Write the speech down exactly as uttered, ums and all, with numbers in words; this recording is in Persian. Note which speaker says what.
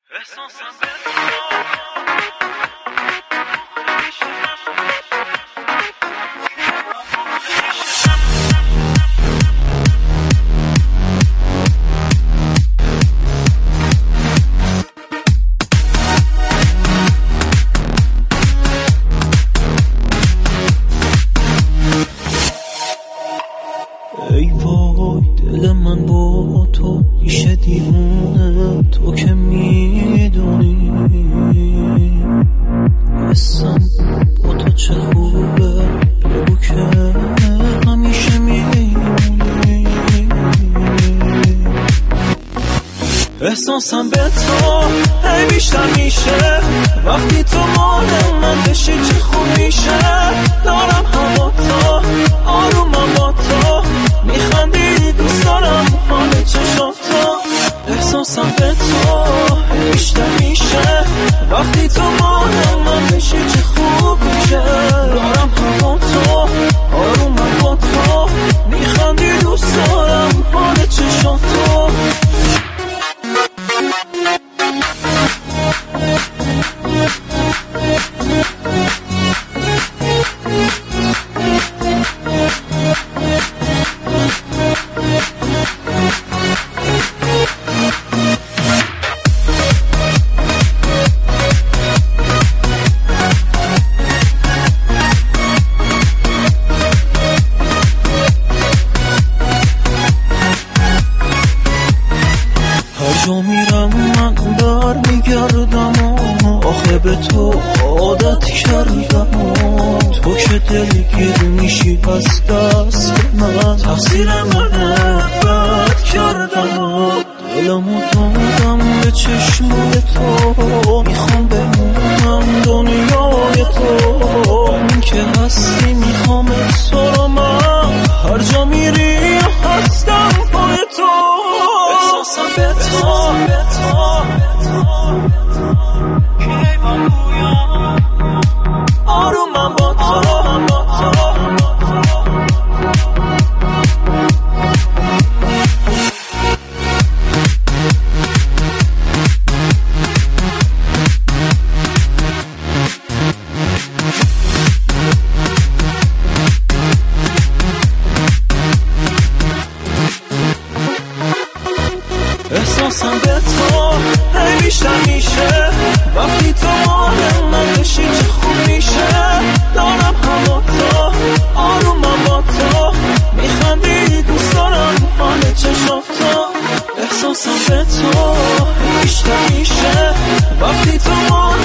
Speaker 1: ای وای دل من با تو میشه دیوونه، تو که میدونی حسم با تو چه خوبه، بگو که همیشه میمونی. احساسم به تو هی بیشتر میشه، وقتی تو مال من بشی چه خوب میشه. دارم هوا تو آرومم با تو، میخندی دوست دارم حال چشاتو. احساسم به تو هی بیشتر میشه، وقتی تو مال من بشی چه خوب میشه. دارم هوا تو آرومم با تو، میخندی دوست دارم حال چشاتو. جا میرم من بر میگردم، آخه به تو عادت کردم. تو که دلگیر میشی از دست من، تقصیر منه بد کردم. دلمو دادم به چشمای تو، میخوام بمونم دنیای تو. این که هستی میخوام تو رو، من هر جا میری هستم پای تو. احساسم به تو آرومم با تو. احساسم به تو هی بیشتر میشه، وقتی تو مال من بشی چه خوب میشه. دارم هوا تو آرومم با تو، میخندی دوست دارم حال چشاتو. احساسم به تو هی بیشتر میشه، وقتی تو مال